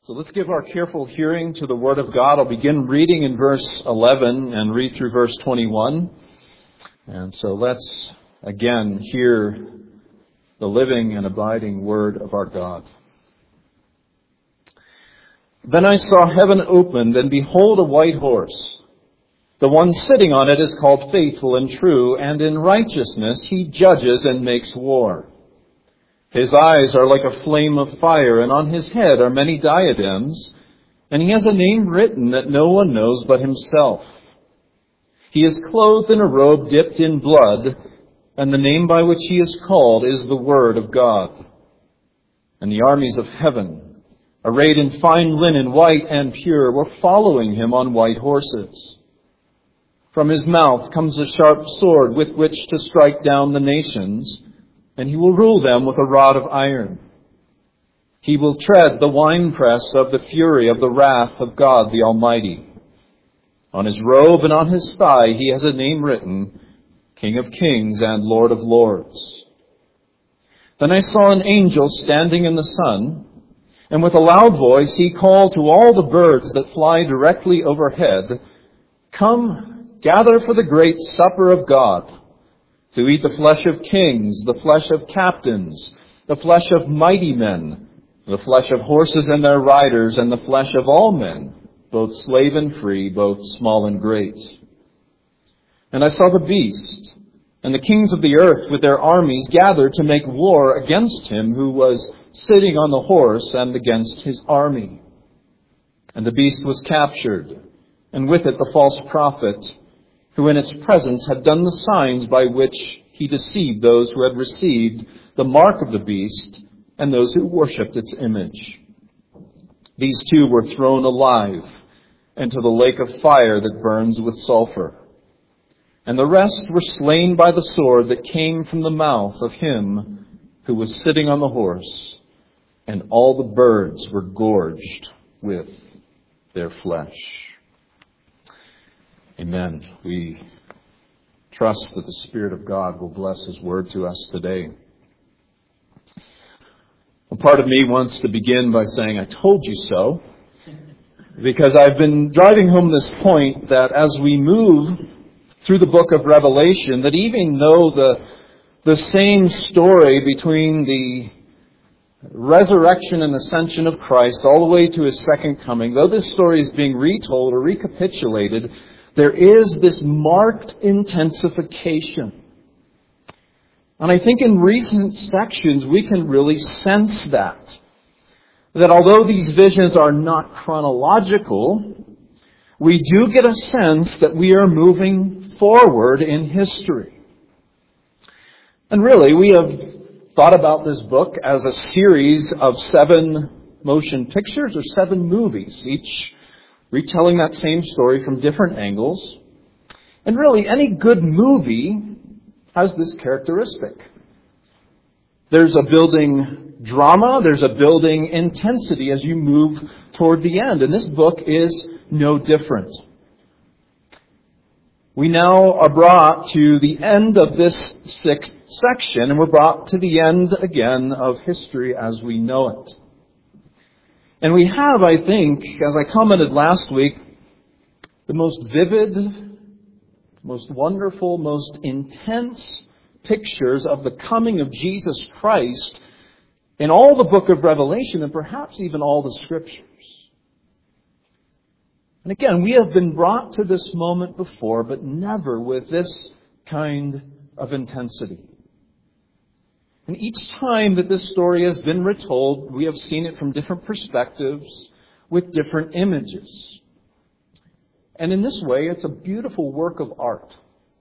So let's give our careful hearing to the Word of God. I'll begin reading in verse 11 and read through verse 21. And so let's again hear the living and abiding Word of our God. Then I saw heaven opened, and behold, a white horse. The one sitting on it is called Faithful and True, and in righteousness he judges and makes war. His eyes are like a flame of fire, and on his head are many diadems, and he has a name written that no one knows but himself. He is clothed in a robe dipped in blood, and the name by which he is called is the Word of God. And the armies of heaven, arrayed in fine linen, white and pure, were following him on white horses. From his mouth comes a sharp sword with which to strike down the nations, and he will rule them with a rod of iron. He will tread the winepress of the fury of the wrath of God the Almighty. On his robe and on his thigh he has a name written, King of Kings and Lord of Lords. Then I saw an angel standing in the sun, and with a loud voice he called to all the birds that fly directly overhead, Come, gather for the great supper of God, to eat the flesh of kings, the flesh of captains, the flesh of mighty men, the flesh of horses and their riders, and the flesh of all men, both slave and free, both small and great. And I saw the beast, and the kings of the earth with their armies gathered to make war against him who was sitting on the horse and against his army. And the beast was captured, and with it the false prophet, who in its presence had done the signs by which he deceived those who had received the mark of the beast and those who worshipped its image. These two were thrown alive into the lake of fire that burns with sulfur. And the rest were slain by the sword that came from the mouth of him who was sitting on the horse, and all the birds were gorged with their flesh. Amen. We trust that the Spirit of God will bless His Word to us today. A part of me wants to begin by saying, I told you so, because I've been driving home this point that as we move through the book of Revelation, that even though the same story between the resurrection and ascension of Christ all the way to His second coming, though this story is being retold or recapitulated, there is this marked intensification. And I think in recent sections we can really sense that although these visions are not chronological, we do get a sense that we are moving forward in history. And really, we have thought about this book as a series of 7 motion pictures or 7 movies, each retelling that same story from different angles. And really, any good movie has this characteristic. There's a building drama, there's a building intensity as you move toward the end. And this book is no different. We now are brought to the end of this 6th section, and we're brought to the end again of history as we know it. And we have, I think, as I commented last week, the most vivid, most wonderful, most intense pictures of the coming of Jesus Christ in all the book of Revelation and perhaps even all the Scriptures. And again, we have been brought to this moment before, but never with this kind of intensity. And each time that this story has been retold, we have seen it from different perspectives with different images. And in this way, it's a beautiful work of art.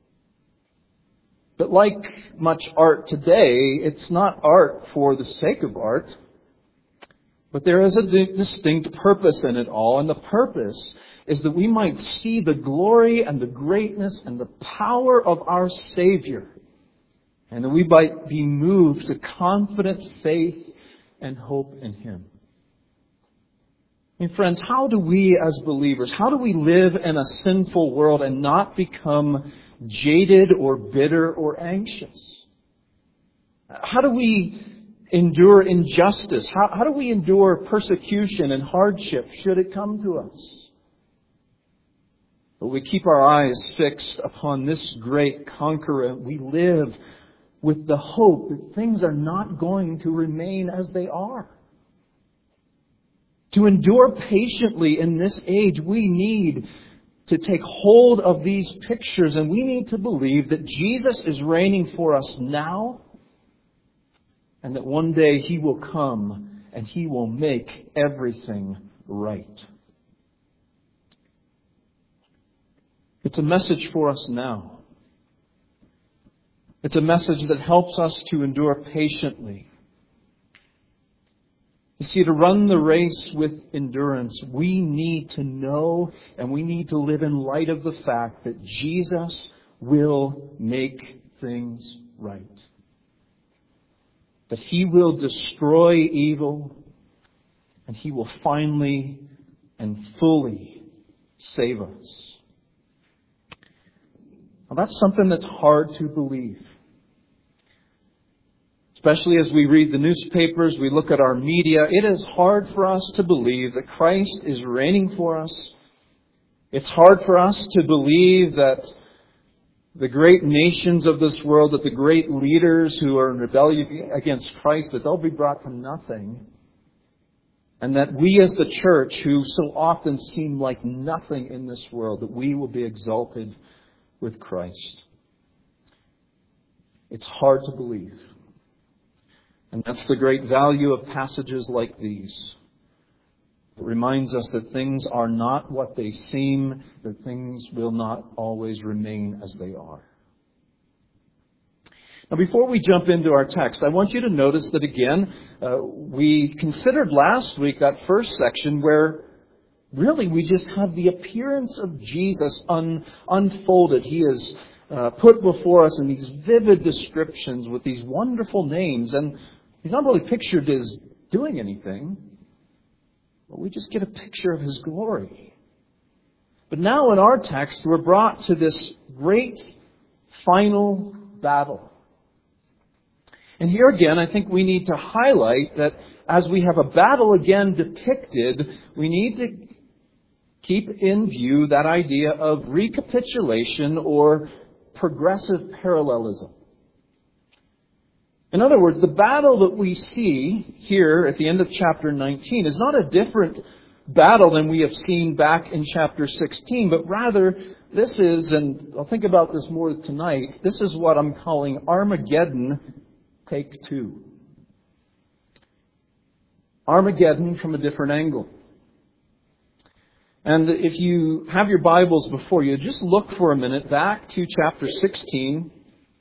But like much art today, it's not art for the sake of art, but there is a distinct purpose in it all. And the purpose is that we might see the glory and the greatness and the power of our Savior, and that we might be moved to confident faith and hope in Him. I mean, friends, how do we as believers, how do we live in a sinful world and not become jaded or bitter or anxious? How do we endure injustice? How do we endure persecution and hardship should it come to us? But we keep our eyes fixed upon this great conqueror. We live with the hope that things are not going to remain as they are. To endure patiently in this age, we need to take hold of these pictures, and we need to believe that Jesus is reigning for us now, and that one day He will come and He will make everything right. It's a message for us now. It's a message that helps us to endure patiently. You see, to run the race with endurance, we need to know and we need to live in light of the fact that Jesus will make things right. That He will destroy evil and He will finally and fully save us. Now, that's something that's hard to believe. Especially as we read the newspapers, we look at our media, it is hard for us to believe that Christ is reigning for us. It's hard for us to believe that the great nations of this world, that the great leaders who are in rebellion against Christ, that they'll be brought to nothing. And that we as the church, who so often seem like nothing in this world, that we will be exalted with Christ. It's hard to believe. And that's the great value of passages like these. It reminds us that things are not what they seem, that things will not always remain as they are. Now, before we jump into our text, I want you to notice that again, we considered last week that first section where really we just have the appearance of Jesus unfolded. He is put before us in these vivid descriptions with these wonderful names. And He's not really pictured as doing anything, but we just get a picture of His glory. But now in our text, we're brought to this great final battle. And here again, I think we need to highlight that as we have a battle again depicted, we need to keep in view that idea of recapitulation or progressive parallelism. In other words, the battle that we see here at the end of chapter 19 is not a different battle than we have seen back in chapter 16, but rather this is, and I'll think about this more tonight, this is what I'm calling Armageddon Take 2. Armageddon from a different angle. And if you have your Bibles before you, just look for a minute back to chapter 16.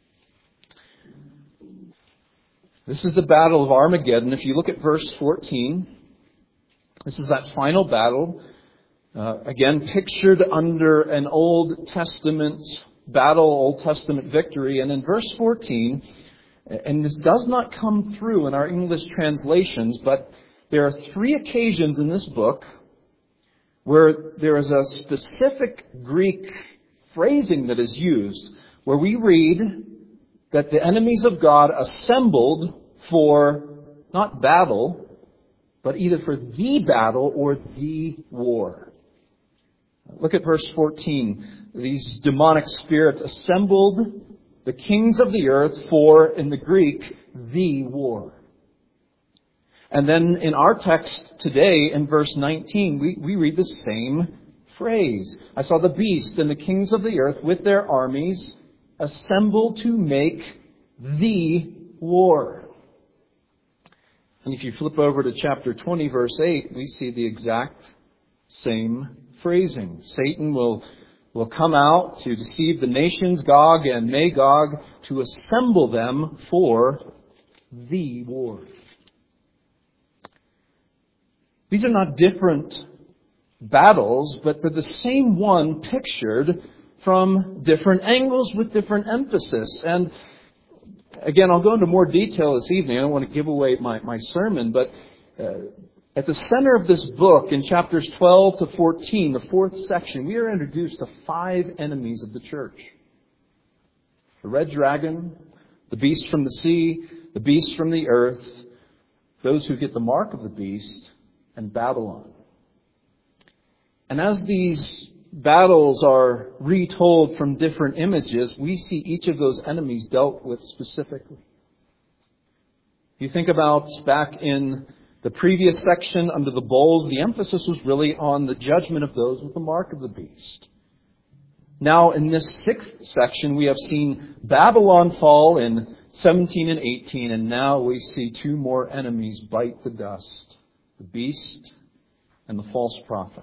This is the battle of Armageddon. If you look at verse 14, this is that final battle. Again, pictured under an Old Testament battle, Old Testament victory. And in verse 14, and this does not come through in our English translations, but there are 3 occasions in this book where there is a specific Greek phrasing that is used, where we read that the enemies of God assembled for not battle, but either for the battle or the war. Look at verse 14. These demonic spirits assembled the kings of the earth for, in the Greek, the war. And then in our text today, in verse 19, we read the same phrase. I saw the beast and the kings of the earth with their armies assemble to make the war. And if you flip over to chapter 20, verse 8, we see the exact same phrasing. Satan will come out to deceive the nations, Gog and Magog, to assemble them for the war. These are not different battles, but they're the same one pictured from different angles with different emphasis. And again, I'll go into more detail this evening. I don't want to give away my sermon, but at the center of this book, in chapters 12 to 14, the 4th section, we are introduced to 5 enemies of the church. The red dragon, the beast from the sea, the beast from the earth, those who get the mark of the beast, and Babylon. And as these battles are retold from different images, we see each of those enemies dealt with specifically. If you think about back in the previous section under the bowls, the emphasis was really on the judgment of those with the mark of the beast. Now in this 6th section, we have seen Babylon fall in 17 and 18, and now we see 2 more enemies bite the dust, the beast and the false prophet.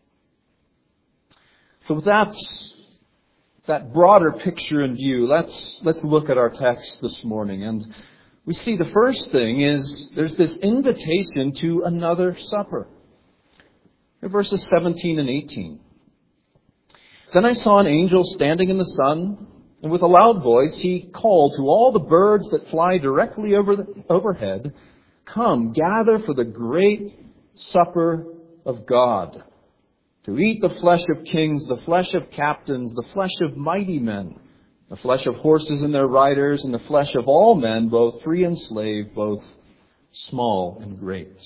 So with that broader picture in view, let's look at our text this morning. And we see the first thing is there's this invitation to another supper. In verses 17 and 18. Then I saw an angel standing in the sun, and with a loud voice he called to all the birds that fly directly overhead, "Come, gather for the great supper of God, to eat the flesh of kings, the flesh of captains, the flesh of mighty men, the flesh of horses and their riders, and the flesh of all men, both free and slave, both small and great."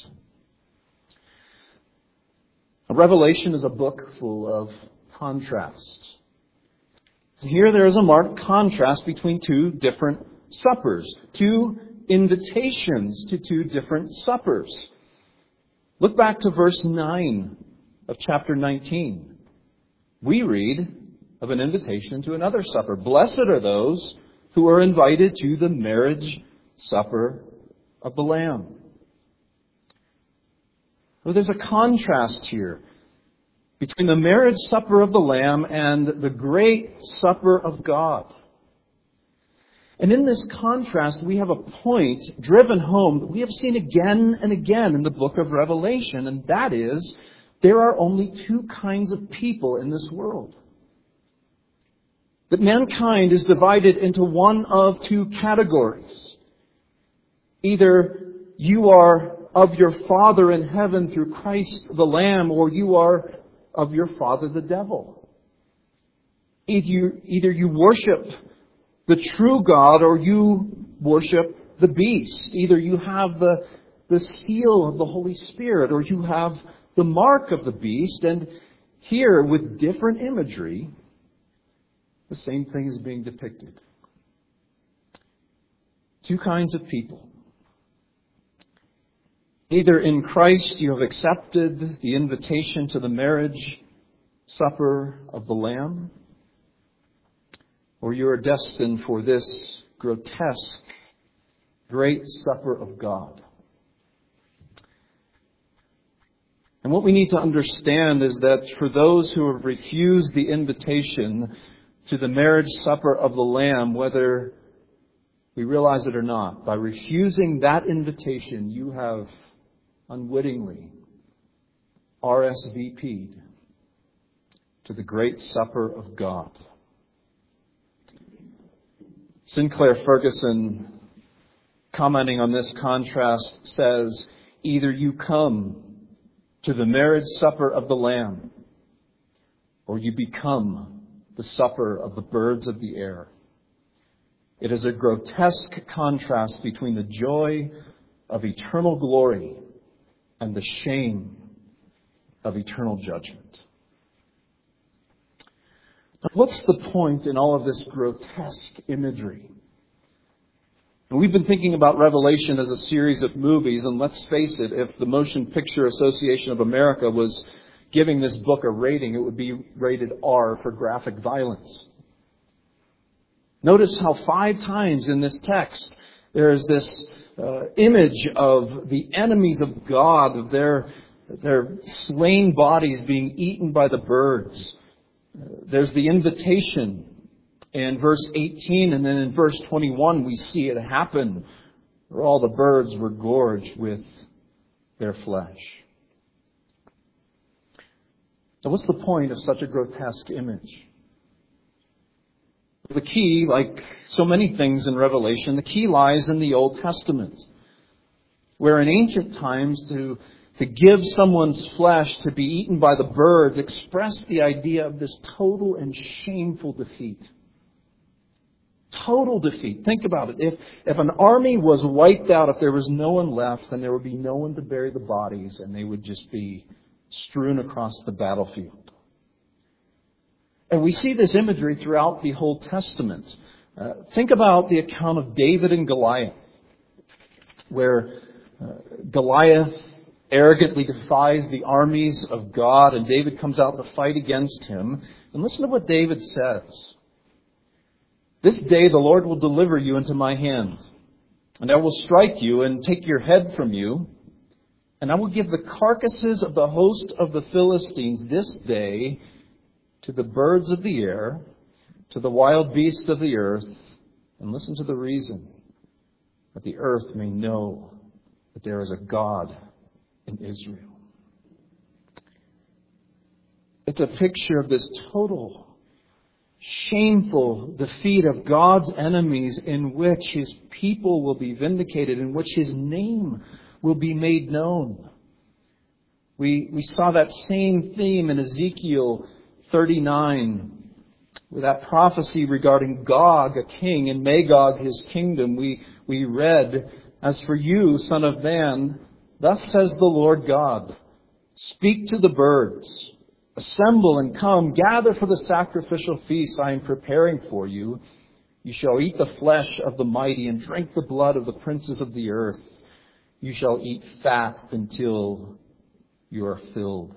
Revelation is a book full of contrasts. Here there is a marked contrast between 2 different suppers, 2 invitations to 2 different suppers. Look back to verse 9 of chapter 19. We read of an invitation to another supper. "Blessed are those who are invited to the marriage supper of the Lamb." Well, there's a contrast here between the marriage supper of the Lamb and the great supper of God. And in this contrast, we have a point driven home that we have seen again and again in the book of Revelation, and that is, there are only 2 kinds of people in this world. That mankind is divided into one of 2 categories. Either you are of your Father in heaven through Christ the Lamb, or you are of your father the devil. Either you worship the true God or you worship the beast. Either you have the seal of the Holy Spirit or you have the mark of the beast. And here, with different imagery, the same thing is being depicted. 2 kinds of people. Either in Christ you have accepted the invitation to the marriage supper of the Lamb, or you are destined for this grotesque, great supper of God. And what we need to understand is that for those who have refused the invitation to the marriage supper of the Lamb, whether we realize it or not, by refusing that invitation, you have unwittingly RSVP'd to the great supper of God. Sinclair Ferguson, commenting on this contrast, says, "Either you come to the marriage supper of the Lamb, or you become the supper of the birds of the air." It is a grotesque contrast between the joy of eternal glory and the shame of eternal judgment. Now, what's the point in all of this grotesque imagery? We've been thinking about Revelation as a series of movies, and let's face it, if the Motion Picture Association of America was giving this book a rating, it would be rated R for graphic violence. Notice how 5 times in this text there is this image of the enemies of God, of their slain bodies being eaten by the birds. There's the invitation in verse 18, and then in verse 21 we see it happen, where all the birds were gorged with their flesh. Now, what's the point of such a grotesque image? The key, like so many things in Revelation, the key lies in the Old Testament, where in ancient times to give someone's flesh to be eaten by the birds expressed the idea of this total and shameful defeat. Total defeat. Think about it. If an army was wiped out, if there was no one left, then there would be no one to bury the bodies, and they would just be strewn across the battlefield. And we see this imagery throughout the Old Testament. Think about the account of David and Goliath, where Goliath arrogantly defies the armies of God, and David comes out to fight against him. And listen to what David says. This day the Lord will deliver you into my hand, and I will strike you and take your head from you, and I will give the carcasses of the host of the Philistines this day to the birds of the air, to the wild beasts of the earth, and listen to the reason, that the earth may know that there is a God in Israel. It's a picture of this total shameful defeat of God's enemies, in which His people will be vindicated, in which His name will be made known. We saw that same theme in Ezekiel 39, with that prophecy regarding Gog, a king, and Magog, his kingdom. We read, "As for you, son of man, thus says the Lord God, speak to the birds. Assemble and come, gather for the sacrificial feast I am preparing for you. You shall eat the flesh of the mighty and drink the blood of the princes of the earth. You shall eat fat until you are filled."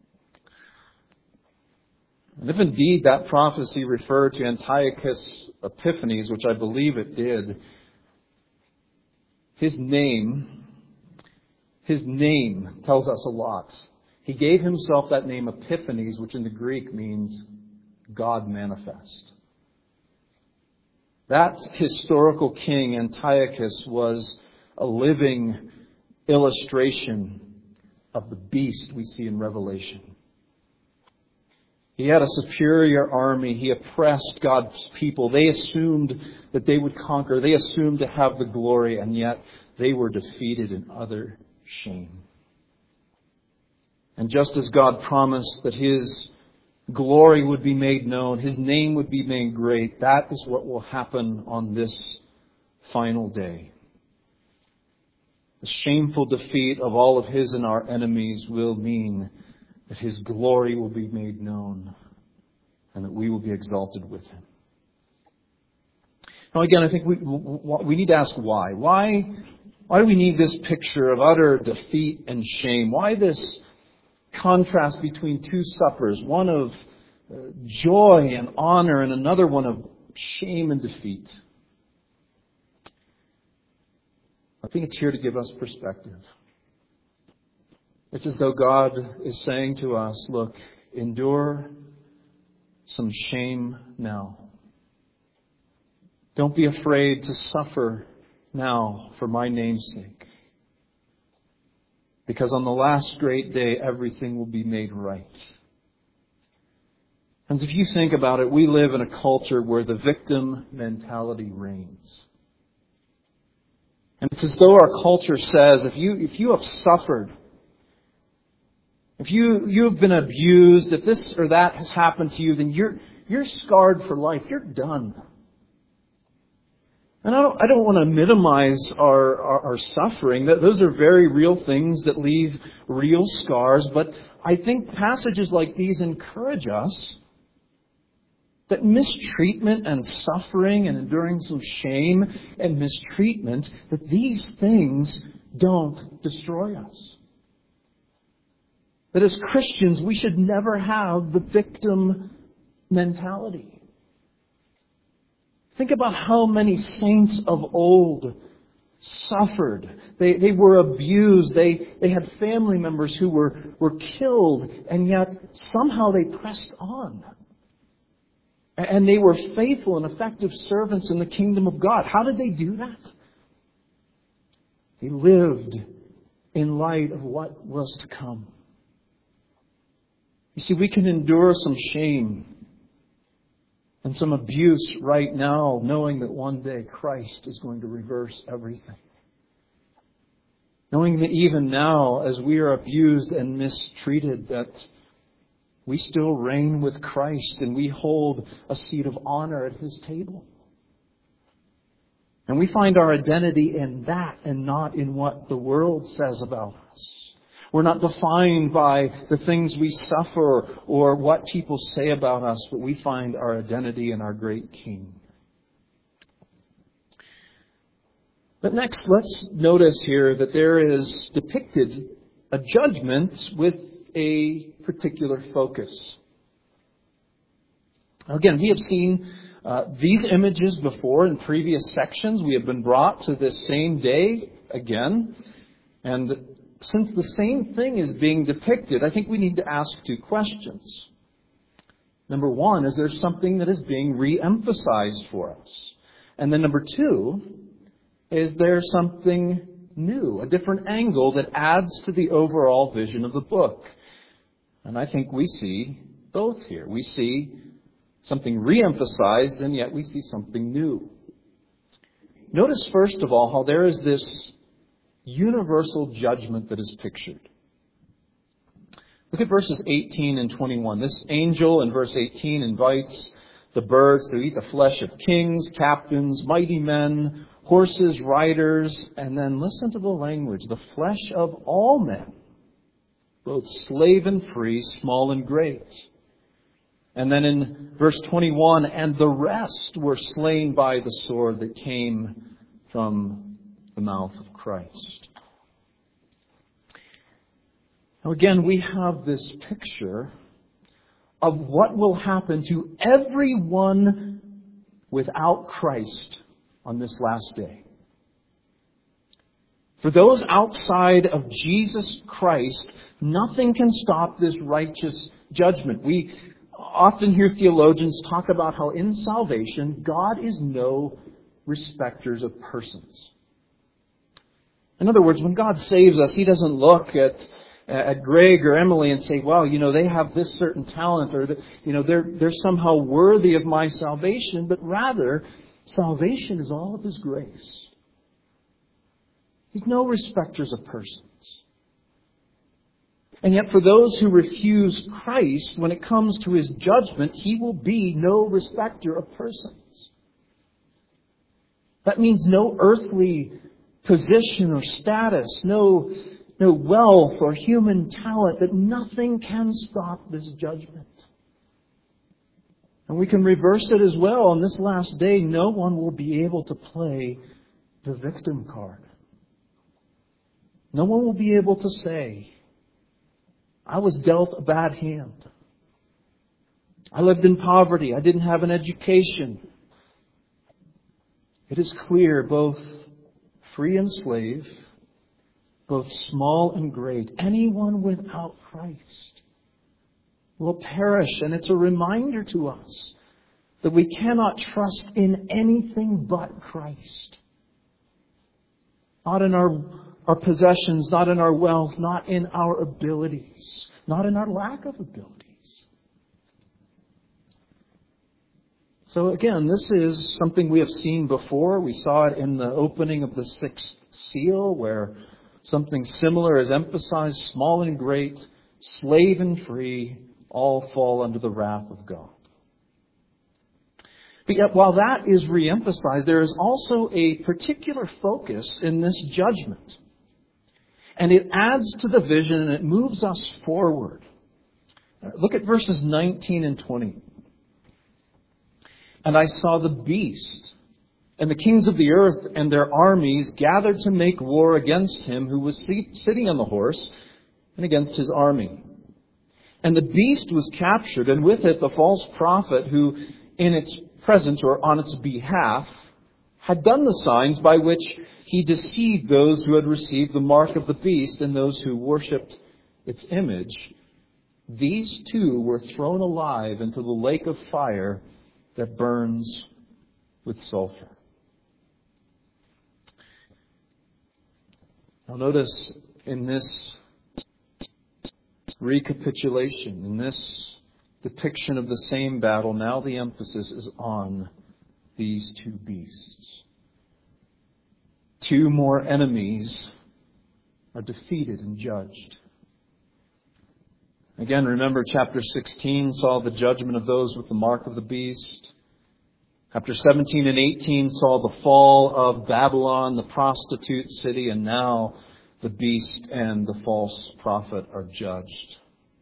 And if indeed that prophecy referred to Antiochus Epiphanes, which I believe it did, his name tells us a lot. He gave himself that name Epiphanes, which in the Greek means God manifest. That historical king, Antiochus, was a living illustration of the beast we see in Revelation. He had a superior army. He oppressed God's people. They assumed that they would conquer. They assumed to have the glory, and yet they were defeated in utter shame. And just as God promised that His glory would be made known, His name would be made great, that is what will happen on this final day. The shameful defeat of all of His and our enemies will mean that His glory will be made known and that we will be exalted with Him. Now again, I think we need to ask why. Why do we need this picture of utter defeat and shame? Why this contrast between two suppers, one of joy and honor and another one of shame and defeat? I think it's here to give us perspective. It's as though God is saying to us, look, endure some shame now. Don't be afraid to suffer now for my name's sake. Because on the last great day, everything will be made right. And if you think about it, we live in a culture where the victim mentality reigns. And it's as though our culture says, if you have suffered, if you have been abused, if this or that has happened to you, then you're scarred for life. You're done. And I don't want to minimize our suffering. Those are very real things that leave real scars. But I think passages like these encourage us that mistreatment and suffering and enduring some shame and mistreatment, that these things don't destroy us. That as Christians, we should never have the victim mentality. Think about how many saints of old suffered. They were abused. They had family members who were killed, and yet somehow they pressed on. And they were faithful and effective servants in the kingdom of God. How did they do that? They lived in light of what was to come. You see, we can endure some shame and some abuse right now, knowing that one day Christ is going to reverse everything. Knowing that even now, as we are abused and mistreated, that we still reign with Christ and we hold a seat of honor at His table. And we find our identity in that and not in what the world says about us. We're not defined by the things we suffer or what people say about us, but we find our identity in our great King. But next, let's notice here that there is depicted a judgment with a particular focus. Again, we have seen these images before in previous sections. We have been brought to this same day again. And since the same thing is being depicted, I think we need to ask two questions. Number one, is there something that is being re-emphasized for us? And then number two, is there something new, a different angle that adds to the overall vision of the book? And I think we see both here. We see something re-emphasized, and yet we see something new. Notice, first of all, how there is this universal judgment that is pictured. Look at verses 18 and 21. This angel in verse 18 invites the birds to eat the flesh of kings, captains, mighty men, horses, riders, and then listen to the language, the flesh of all men, both slave and free, small and great. And then in verse 21, and the rest were slain by the sword that came from the mouth of Christ. Now again, we have this picture of what will happen to everyone without Christ on this last day. For those outside of Jesus Christ, nothing can stop this righteous judgment. We often hear theologians talk about how in salvation, God is no respecters of persons. In other words, when God saves us, He doesn't look at Greg or Emily and say, well, they have this certain talent, or they're somehow worthy of my salvation, but rather, salvation is all of His grace. He's no respecters of persons. And yet for those who refuse Christ, when it comes to His judgment, He will be no respecter of persons. That means no earthly position or status, no wealth or human talent, that nothing can stop this judgment. And we can reverse it as well. On this last day, no one will be able to play the victim card. No one will be able to say, I was dealt a bad hand. I lived in poverty. I didn't have an education. It is clear, both free and slave, both small and great, anyone without Christ will perish. And it's a reminder to us that we cannot trust in anything but Christ. Not in our possessions, not in our wealth, not in our abilities, not in our lack of abilities. So again, this is something we have seen before. We saw it in the opening of the sixth seal, where something similar is emphasized. Small and great, slave and free, all fall under the wrath of God. But yet, while that is re-emphasized, there is also a particular focus in this judgment. And it adds to the vision and it moves us forward. Look at verses 19 and 20. And I saw the beast and the kings of the earth and their armies gathered to make war against him who was sitting on the horse and against his army. And the beast was captured, and with it the false prophet who in its presence or on its behalf had done the signs by which he deceived those who had received the mark of the beast and those who worshipped its image. These two were thrown alive into the lake of fire that burns with sulfur. Now notice in this recapitulation, in this depiction of the same battle, now the emphasis is on these two beasts. Two more enemies are defeated and judged. Again, remember chapter 16 saw the judgment of those with the mark of the beast. Chapter 17 and 18 saw the fall of Babylon, the prostitute city, and now the beast and the false prophet are judged.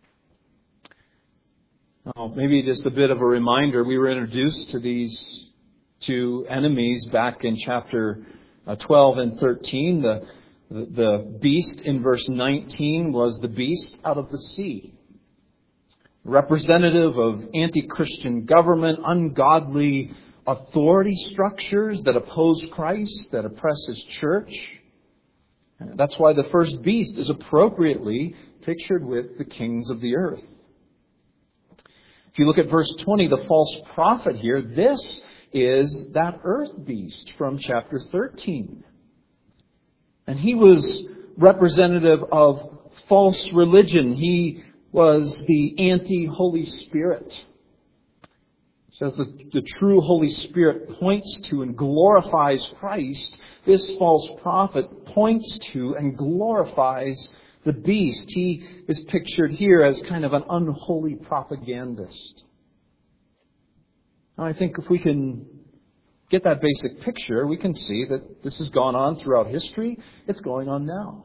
Now, maybe just a bit of a reminder, we were introduced to these two enemies back in chapter 12 and 13. The beast in verse 19 was the beast out of the sea. Representative of anti-Christian government, ungodly authority structures that oppose Christ, that oppress His church. That's why the first beast is appropriately pictured with the kings of the earth. If you look at verse 20, the false prophet here, this is that earth beast from chapter 13. And he was representative of false religion. He was the anti-Holy Spirit. It says the true Holy Spirit points to and glorifies Christ. This false prophet points to and glorifies the beast. He is pictured here as kind of an unholy propagandist. Now, I think if we can get that basic picture, we can see that this has gone on throughout history. It's going on now.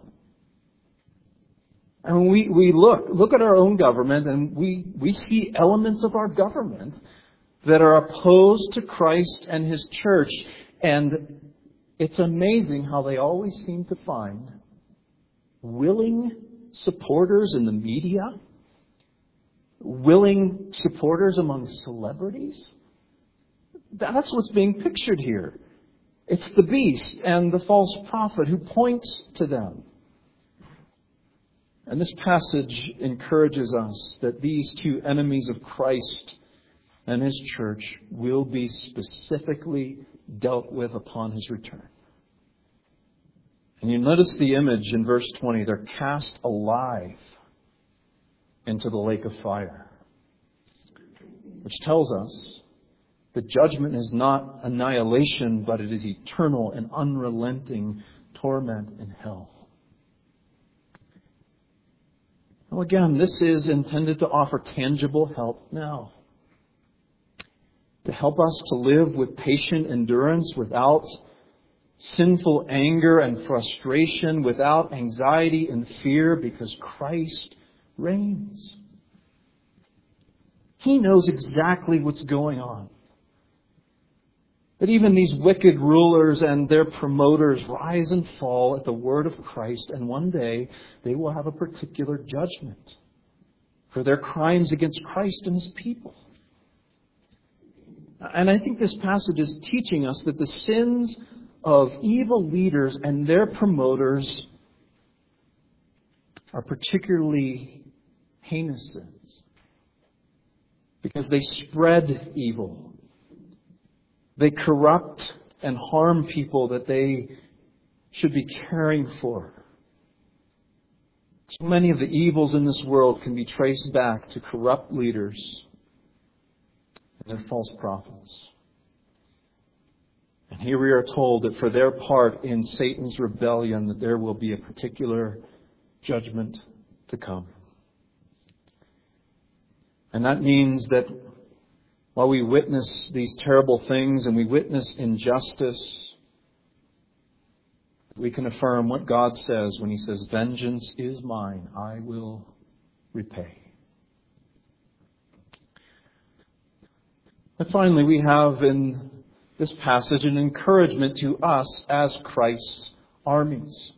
And when we look at our own government, and we see elements of our government that are opposed to Christ and His church. And it's amazing how they always seem to find willing supporters in the media, willing supporters among celebrities. That's what's being pictured here. It's the beast and the false prophet who points to them. And this passage encourages us that these two enemies of Christ and His church will be specifically dealt with upon His return. And you notice the image in verse 20. They're cast alive into the lake of fire, which tells us that judgment is not annihilation, but it is eternal and unrelenting torment in hell. Well, again, this is intended to offer tangible help now. To help us to live with patient endurance without sinful anger and frustration, without anxiety and fear, because Christ reigns. He knows exactly what's going on. That even these wicked rulers and their promoters rise and fall at the word of Christ, and one day they will have a particular judgment for their crimes against Christ and His people. And I think this passage is teaching us that the sins of evil leaders and their promoters are particularly heinous sins because they spread evil. They corrupt and harm people that they should be caring for. So many of the evils in this world can be traced back to corrupt leaders and their false prophets. And here we are told that for their part in Satan's rebellion, that there will be a particular judgment to come. And that means that while we witness these terrible things and we witness injustice, we can affirm what God says when He says, "Vengeance is mine, I will repay." And finally, we have in this passage an encouragement to us as Christ's armies.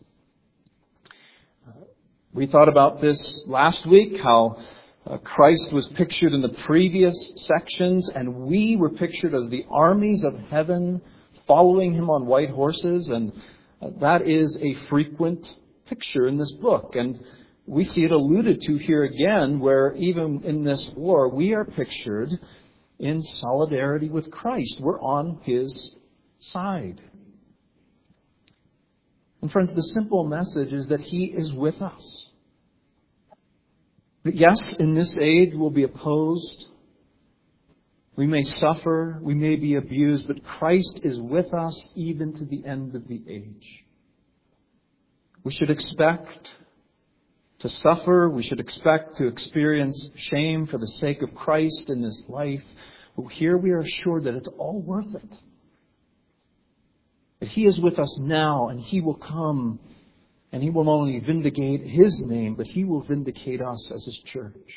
We thought about this last week, how Christ was pictured in the previous sections, and we were pictured as the armies of heaven following Him on white horses, and that is a frequent picture in this book. And we see it alluded to here again, where even in this war, we are pictured in solidarity with Christ. We're on His side. And friends, the simple message is that He is with us. That yes, in this age we'll be opposed. We may suffer. We may be abused. But Christ is with us even to the end of the age. We should expect to suffer. We should expect to experience shame for the sake of Christ in this life. But here we are assured that it's all worth it. That He is with us now, and He will come, and He will not only vindicate His name, but He will vindicate us as His church.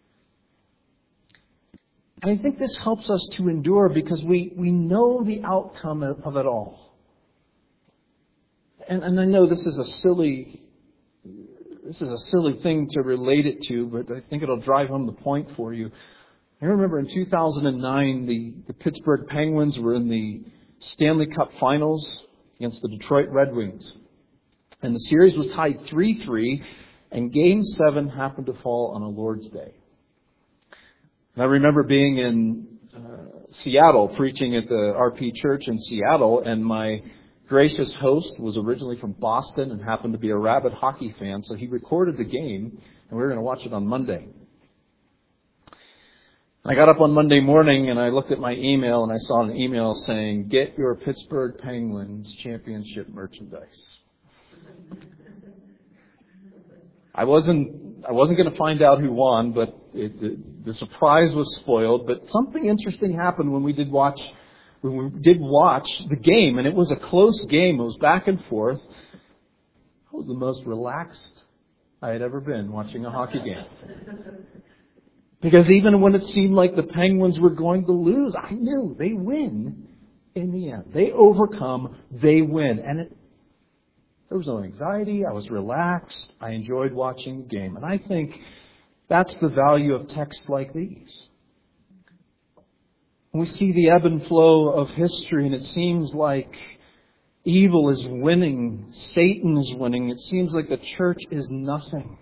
And I think this helps us to endure because we know the outcome of it all. And I know this is a silly thing to relate it to, but I think it'll drive home the point for you. I remember in 2009, the Pittsburgh Penguins were in the Stanley Cup Finals against the Detroit Red Wings. And the series was tied 3-3, and Game 7 happened to fall on a Lord's Day. And I remember being in Seattle, preaching at the RP Church in Seattle, and my gracious host was originally from Boston and happened to be a rabid hockey fan, so he recorded the game, and we were going to watch it on Monday. I got up on Monday morning and I looked at my email and I saw an email saying, "Get your Pittsburgh Penguins championship merchandise." I wasn't going to find out who won, but the surprise was spoiled. But something interesting happened when we did watch the game, and it was a close game. It was back and forth. I was the most relaxed I had ever been watching a hockey game. Because even when it seemed like the Penguins were going to lose, I knew they win in the end. They overcome, they win. And there was no anxiety. I was relaxed. I enjoyed watching the game. And I think that's the value of texts like these. We see the ebb and flow of history, and it seems like evil is winning, Satan is winning. It seems like the church is nothing.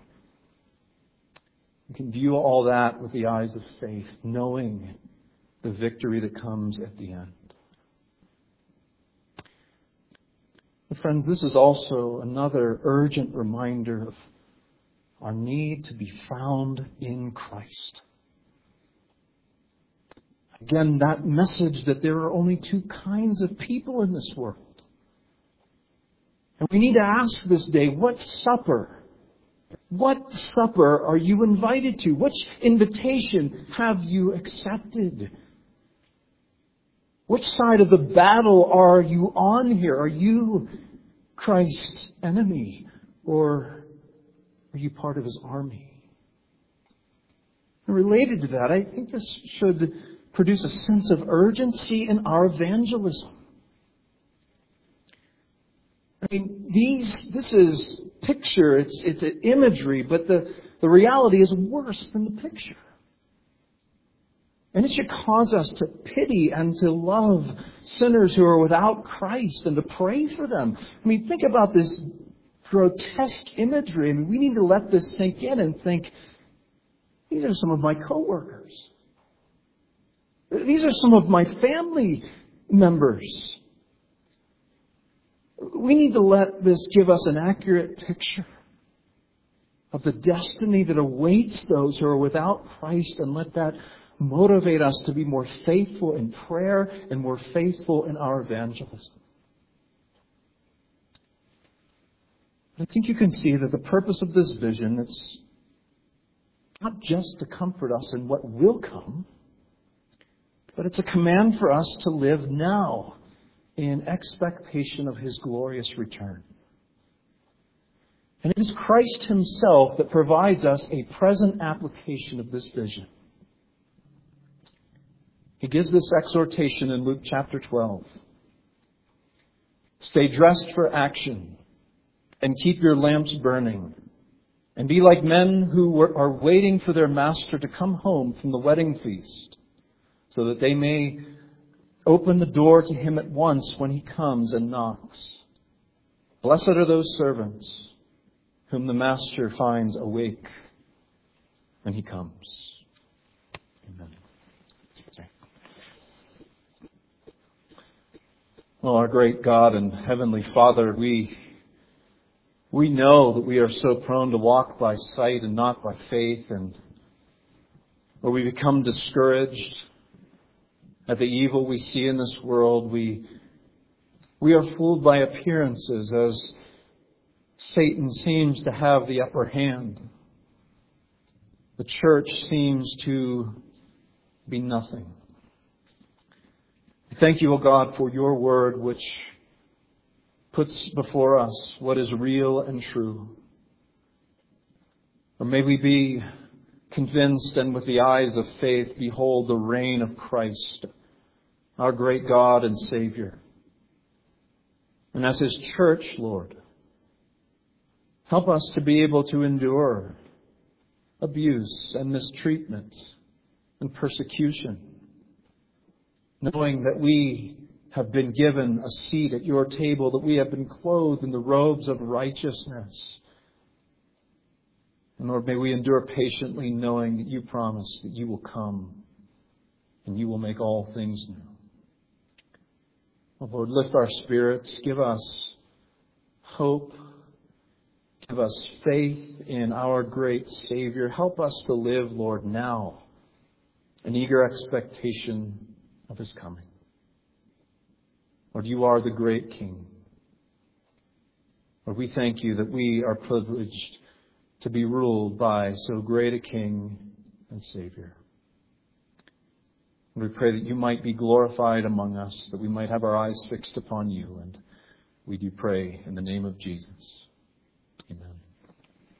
We can view all that with the eyes of faith, knowing the victory that comes at the end. But friends, this is also another urgent reminder of our need to be found in Christ. Again, that message that there are only two kinds of people in this world. And we need to ask this day, what supper are you invited to? Which invitation have you accepted? Which side of the battle are you on here? Are you Christ's enemy, or are you part of His army? And related to that, I think this should produce a sense of urgency in our evangelism. I mean, this is picture, it's an imagery, but the reality is worse than the picture. And it should cause us to pity and to love sinners who are without Christ and to pray for them. I mean, think about this grotesque imagery. I mean, we need to let this sink in and think, these are some of my coworkers. These are some of my family members. We need to let this give us an accurate picture of the destiny that awaits those who are without Christ, and let that motivate us to be more faithful in prayer and more faithful in our evangelism. I think you can see that the purpose of this vision is not just to comfort us in what will come, but it's a command for us to live now in expectation of His glorious return. And it is Christ Himself that provides us a present application of this vision. He gives this exhortation in Luke chapter 12. Stay dressed for action and keep your lamps burning, and be like men who are waiting for their master to come home from the wedding feast, so that they may open the door to him at once when he comes and knocks. Blessed are those servants whom the master finds awake when he comes. Amen. Well, our great God and Heavenly Father, we know that we are so prone to walk by sight and not by faith, and where we become discouraged at the evil we see in this world. We are fooled by appearances as Satan seems to have the upper hand. The church seems to be nothing. Thank you, O God, for your word which puts before us what is real and true. Or may we be convinced and with the eyes of faith behold the reign of Christ, our great God and Savior. And as His church, Lord, help us to be able to endure abuse and mistreatment and persecution, knowing that we have been given a seat at your table, that we have been clothed in the robes of righteousness. And Lord, may we endure patiently, knowing that you promise that you will come and you will make all things new. Oh, Lord, lift our spirits, give us hope, give us faith in our great Savior. Help us to live, Lord, now in eager expectation of His coming. Lord, you are the great King. Lord, we thank you that we are privileged to be ruled by so great a King and Savior. And we pray that you might be glorified among us, that we might have our eyes fixed upon you. And we do pray in the name of Jesus. Amen.